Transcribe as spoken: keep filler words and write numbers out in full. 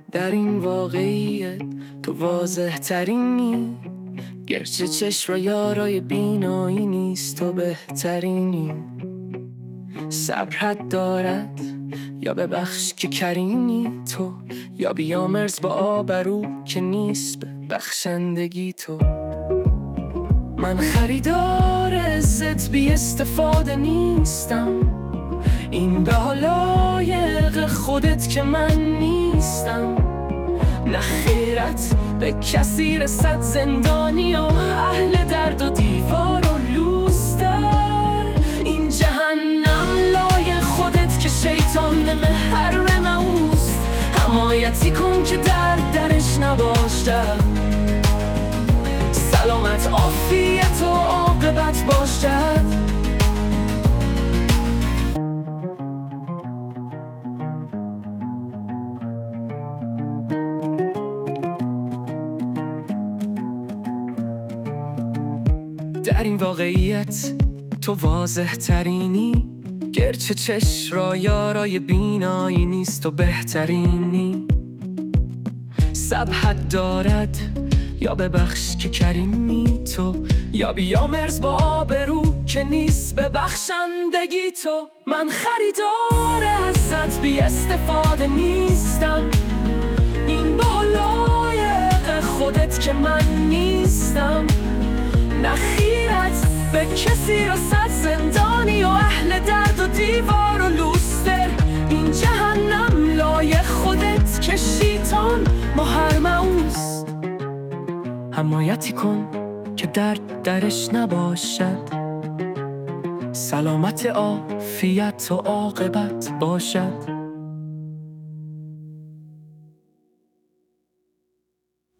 در این واقعیت تو واضح ترینی، گرچه چشم را یارای بینایی نیست تو بهترینی. صبرت دارد یا ببخش که کریمی تو، یا بیامرز با آبرو که نیست به بخشندگی تو. من خریدار عزت بی استفاده نیستم، این به لایق خودت که من نیستم. نه خیرت به کسی رسد زندانی و اهل درد و دیوار و لوستر. این جهنم لایق خودت که شیطان محرم اوست. حمایتی کن که درد درش نباشد، سلامت عافیت و عاقبت باشد. در این واقعیت تو واضح ترینی، گرچه چشم را یارای بینایی نیست تو بهترینی. صبحت دارد یا ببخش که کریمی تو، یا بیامرز با آبرو که نیست به بخشندگی تو. من خریدار ازت بی استفاده نیستم، این با لایق خودت که من نیستم. نه خیرت به کسی رسد زندانی و اهل درد و دیوار و لوستر. این جهنم لایق خودت که شیطان محرم اوست. حمایتی کن که درد درش نباشد، سلامت عافیت و عاقبت باشد.